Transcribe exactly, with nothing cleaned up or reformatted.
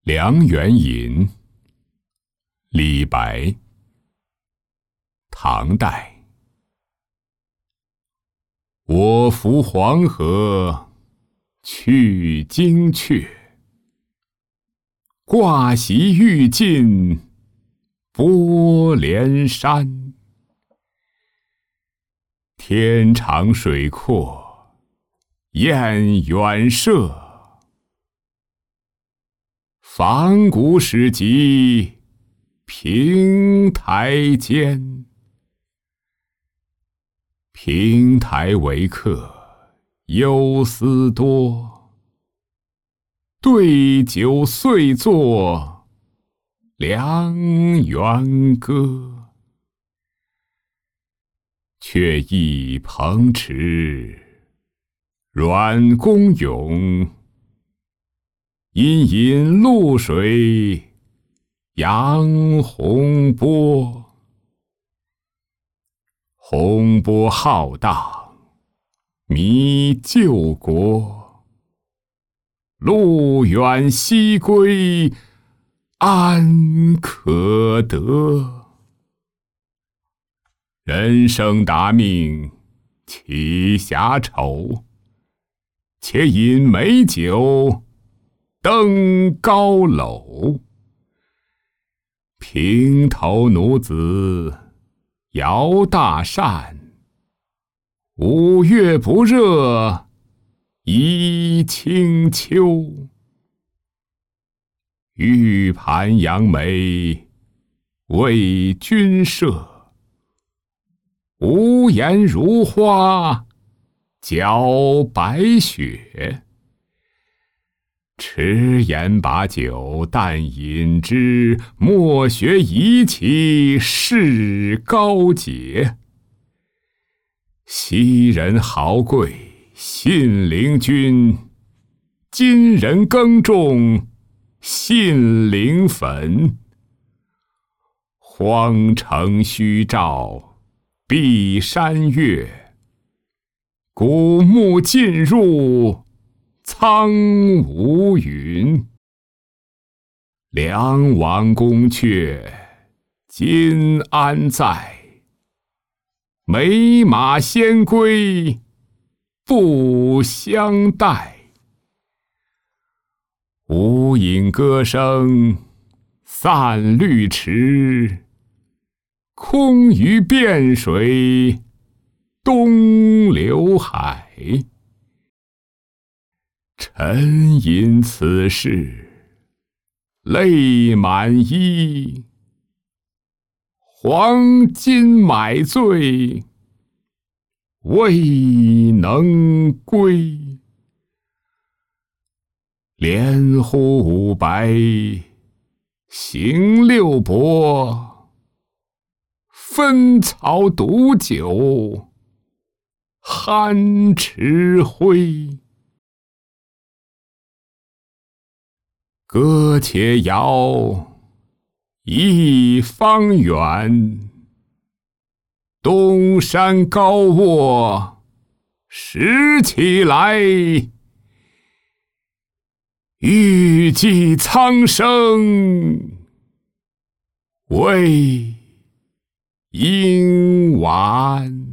梁元吟，李白，唐代。我扶黄河去惊阙，挂席欲尽波连山。天长水阔雁远射，仿古始极平台间。平台为客忧思多，对酒遂作梁元歌。却忆蓬池阮公咏，隐隐露水扬洪波。洪波浩荡迷旧国，路远西归安可得？人生达命岂暇愁，且饮美酒登高楼。平头奴子摇大扇，五月不热宜清秋。玉盘杨梅为君设，无言如花搅白雪。迟言把酒但饮之，莫学夷其事高洁。昔人豪贵信陵君，今人耕种信陵坟。荒城虚照碧山月，古木尽入苍梧云。梁王宫阙今安在？美马鲜归不相待。无影歌声散绿池，空余汴水东流海。沉吟此事泪满衣，黄金买醉未能归。连呼五白行六伯，分曹独酒酣池灰。歌且摇一方圆，东山高卧拾起来。欲济苍生为应完。